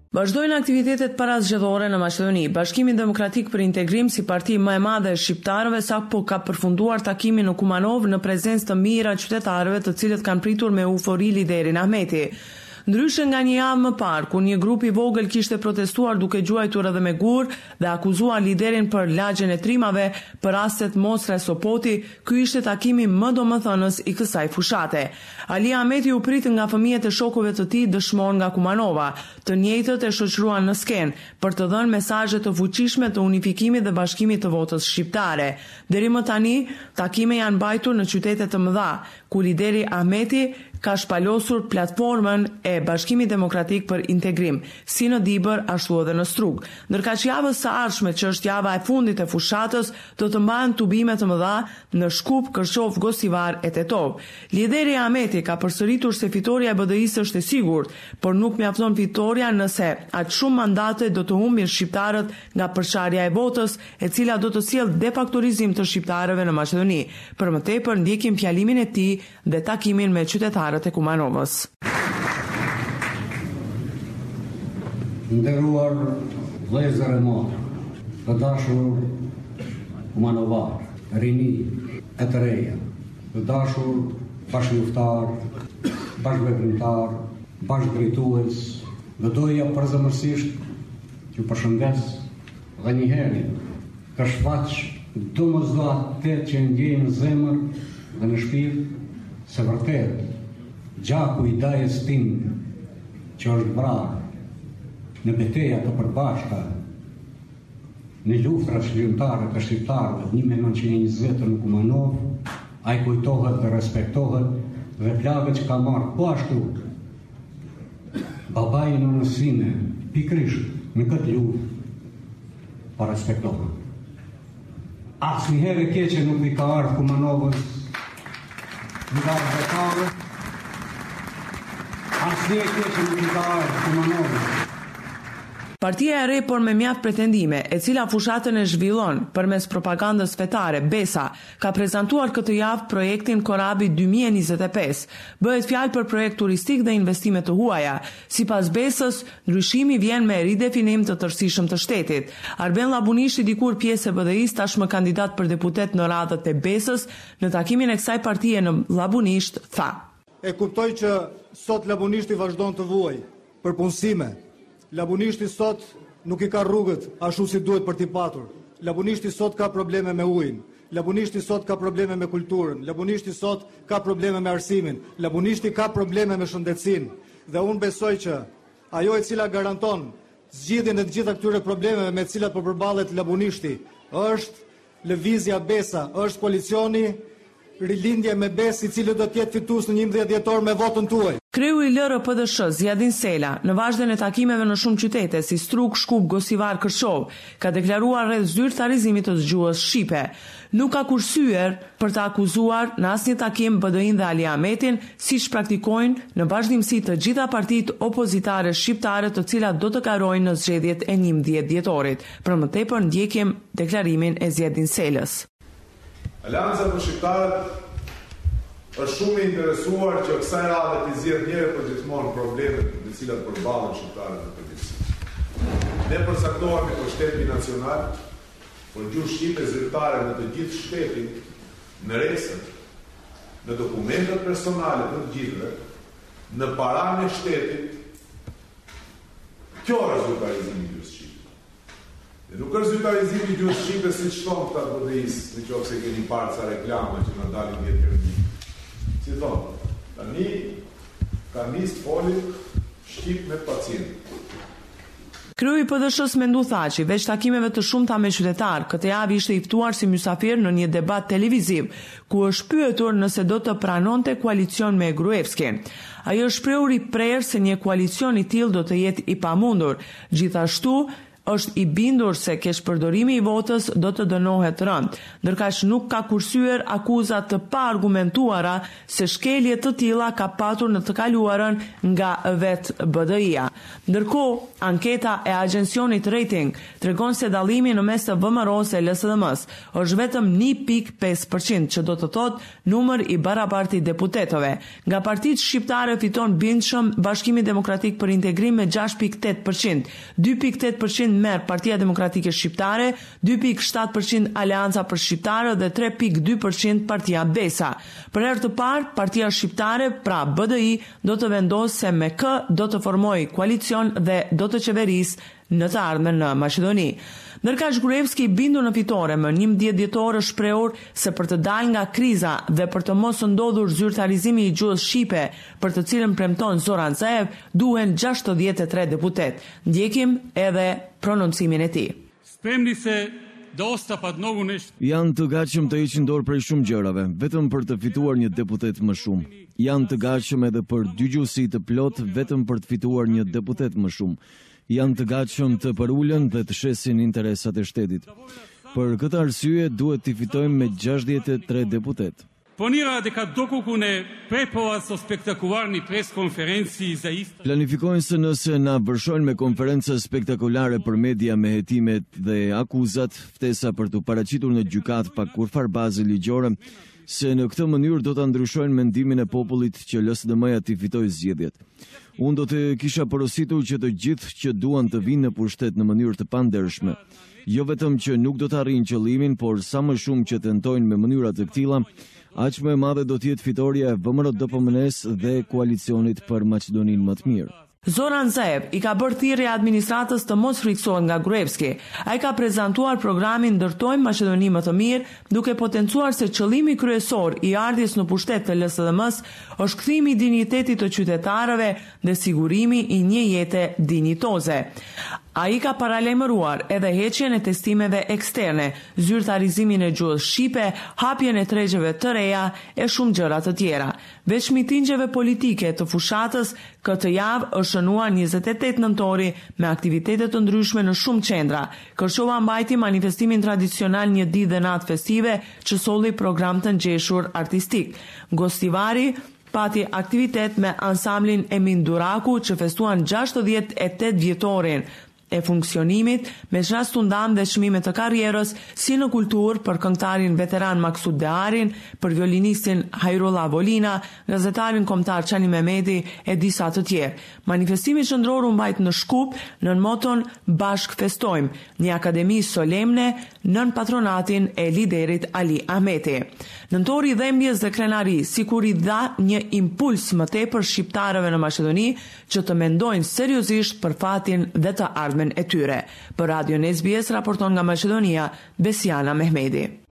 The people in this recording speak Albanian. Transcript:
Vazhdojnë aktivitetet parazgjedhore në Maqedoni. Bashkimi Demokratik për Integrim si parti më e madhe e shqiptarëve sapo ka përfunduar takimin në Kumanov në prezencë të mira qytetarëve të cilët kanë pritur me eufori liderin Ahmeti. Ndryshe nga një javë më parë, kur një grup i vogël kishte protestuar duke gjuajtur edhe me gur dhe akuzuar liderin për lagjen e trimave për rastet Mosra e Sopoti, ky ishte takimi më domethënës i kësaj fushate. Ali Ahmeti u prit nga fëmijët e shokëve të tij dëshmor nga Kumanova, të njëjtët e shoqëruan në skenë për të dhënë mesazhe të fuqishme të unifikimit dhe bashkimit të votës shqiptare. Deri më tani, takime janë mbajtur në qytete të mëdha, ku lideri Ahmeti ka shpalosur platformën e Bashkimit Demokratik për Integrim, si në Dibër ashtu edhe në Strug. Ndërkaq javës së ardhshme, që është java e fundit e fushatës, do të mbahen tubime të mëdha në Shkup, Kërçov, Gosivar e Tetov. Lideri Ahmeti ka përsëritur se fitoria e BDI-s është e sigurt, por nuk mjafton fitoria nëse aq shumë mandate do të humbin shqiptarët nga përçarja e votës, e cila do të sjellë defaktorizim të shqiptarëve në Maqedoni. Për më tepër ndjekim fjalimin e tij dhe takimin me qytetarët e Kumanovës. Nderuar vëllezër e motra, të dashur Kumanovar, rini e të reja, të dashur bashkëluftar, bashkëveprimtar, bashkëdrejtues, dhe doja përzemërsisht t'ju përshëndes dhe një herë të shfaq domosdoshmërinë që ndjej në zemër dhe në shpirt, se vërtet gjaku i dajes tim që është vrarë në betejat të përbashkëta, në luftrat shkrimtare të shqiptarëve 1920 në Kumanov, ai kujtohet dhe respektohet dhe plagët që ka marrë po ashtu babai në nësime, pikrisht në këtë luftë, pa respektohet. Asnjëherë keqe nuk i ka ardhur Kumanovës nga vetarë, asnjëherë keqe nuk i ka ardhur Kumanovës. Partia e re por me mjaft pretendime, e cila fushatën e zhvillon përmes propagandës fetare, Besa, ka prezantuar këtë javë projektin Korabi 2025. Bëhet fjalë për projekt turistik dhe investime të huaja. Sipas Besës, ndryshimi vjen me ridefinim të tërësishëm të shtetit. Arben Llabunishti, dikur pjesë e BDI-s, tashmë kandidat për deputet në radhët e Besës, në takimin e kësaj partie në Llabunisht, tha: E kuptoj që sot Llabunishti vazhdon të vuajë për punësime. Llabunishti sot nuk i ka rrugët ashtu si duhet për t'i patur. Llabunishti sot ka probleme me ujin. Llabunishti sot ka probleme me kulturën. Llabunishti sot ka probleme me arsimin. Llabunishti ka probleme me shëndetësinë. Dhe unë besoj që ajo e cila garanton zgjidhjen e të gjitha këtyre problemeve me të cilat po përballet Llabunishti është lëvizja Besa, është koalicioni Rilindje me Besë, i cili do të jetë fitues në 11 dhjetor me votën tuaj. Kreu i LRPDSH, Zjadin Sela, në vazhden e takimeve në shumë qytete si Strug, Shkup, Gosivar, Kërçov, ka deklaruar rreth zyrtarizimit të zgjuhës shqipe. Nuk ka kursyer për të akuzuar në asnjë takim BDI-n dhe Ali Ahmetin, siç praktikojnë në vazhdimsi të gjitha partitë opozitare shqiptare, të cilat do të karojnë në zgjedhjet e 11 dhjetorit. Për më tepër ndjekim deklarimin e Zjadin Selës. Alianca për shqiptarët është shumë i interesuar që kësaj radhe të zgjedh njëherë për gjithmonë problemet me të cilat përballen shqiptarët në përgjithësi. Ne përcaktohemi për shtetin nacional, për gjuhë shqipe zyrtare në të gjithë shtetin, në rresët, në dokumentet personale të gjithëve, në paranë e shtetit. Kjo është zyrtarizimi i gjuhës shqipe. Dhe nuk është zyrtarizimi i gjuhës shqipe si shton këta BDI-s, në qoftë se keni parë ca reklama që na dalin 10 herë. Si thonë, tani ka nisë foli shqip me pacient. Kreu i PDSH-s Mendu Thaçi, veç takimeve të shumta me qytetar, këtë javë ishte i ftuar si mysafir në një debat televiziv, ku është pyetur nëse do të pranonte koalicion me Gruevskin. Ai është shprehur i prerë se një koalicion i tillë do të jetë i pamundur. Gjithashtu, është i bindur se keqpërdorimi i votës do të dënohet rënd, ndërkaq nuk ka kursyer akuza të pa argumentuara se shkelje të tilla ka patur në të kaluarën nga vet BDI-a. Ndërkohë, anketa e agjencionit Rating tregon se dallimi në mes të VMRO-s e LSDM-s është vetëm 1.5%, që do të thotë numër i barabartë i deputetëve. Nga partitë shqiptare fiton bindshëm Bashkimi Demokratik për Integrim me 6.8%, 2.8% merr Partia Demokratike Shqiptare, 2.7% Aleanca për Shqiptarë dhe 3.2% Partia Besa. Për herë të parë, Partia Shqiptare, pra BDI, do të vendosë se me kë do të formojë koalicion dhe do të qeverisë në të ardhmen në Maqedoni. Ndërkaq Gruevski bindur në fitore më 11 dhjetor është shprehur se për të dalë nga kriza dhe për të mos ndodhur zyrtarizimi i gjuhës shqipe, për të cilën premton Zoran Zaev, duhen 63 deputet. Ndjekim edhe prononcimin e tij. Spremni se dosta padnogunisht. Janë të gatshëm të heqin dorë prej shumë gjërave, vetëm për të fituar një deputet më shumë. Janë të gatshëm edhe për dëgjuesi të plot, vetëm për të fituar një deputet më shumë. Janë të gatshëm të përulen dhe të shesin interesat e shtetit. Për këtë arsye duhet t'i fitojmë me 63 deputet. Planira dhe ka dokukun e prepoas o spektakular një pres konferenci zaist. Planifikojnë se nëse na vërshojnë me konferenca spektakolare për media me hetimet dhe akuzat, ftesa për të paraqitur në gjykat pa kurfar bazë ligjore, se në këtë mënyrë do të ndryshojnë mendimin e popullit që LSDM-ja t'i fitojë zgjedhjet. Unë do të kisha porositur që të gjithë që duan të vinë në pushtet në mënyrë të pandershme. Jo vetëm që nuk do të arrijnë qëllimin, por sa më shumë që tentojnë me mënyra të këtilla, aq më e madhe do të jetë fitoria e VMRO-DPMN-s dhe koalicionit për Maqedoninë më të mirë. Zoran Zaev i ka bërë thirrje administratës të mos friksohet nga Gruevski. Ai ka prezantuar programin Ndërtojmë Maqedoni më të mirë, duke potencuar se qëllimi kryesor i ardhjes në pushtet të LSDM-s është kthimi i dinjitetit të qytetarëve dhe sigurimi i një jete dinjitoze. Ai ka paralajmëruar edhe heqjen e testimeve eksterne, zyrtarizimin e gjuhës shqipe, hapjen e tregjeve të reja e shumë gjëra të tjera. Veç mitingjeve politike të fushatës, këtë javë është shënuar 28 nëntori me aktivitete të ndryshme në shumë qendra. Kërshova mbajti manifestimin tradicional një ditë dhe natë festive që solli program të ngjeshur artistik. Gostivari pati aktivitet me ansamblin Emin Duraku që festuan 68 vjetorin e funksionimit me çrastundan dhe çmime të karrierës si në kulturë për këngëtarin veteran Maksud Dearin, për violinistin Hajrullah Volina, gazetarin kombëtar Çani Mehmeti e disa të tjerë. Manifestimi qendror u mbajt në Shkup nën moton Bashk festojmë, një akademi solemne nën patronatin e liderit Ali Ahmeti. Nëntori dhembjes dhe krenari sikur i dha një impuls më tepër shqiptarëve në Maqedoni që të mendojnë seriozisht për fatin dhe të ardhmen e tyre. Për Radio SBS raporton nga Maqedonia, Besiana Mehmeti.